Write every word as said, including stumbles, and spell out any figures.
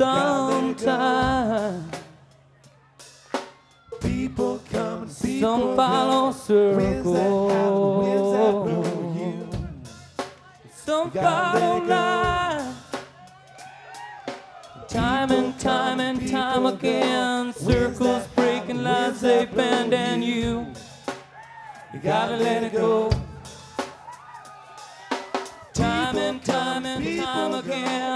sometime. People come and people Some follow circles. Some follow lines. Time and time and time again, circles breaking lines they bend, and you, you gotta let it go. Time and time and time again.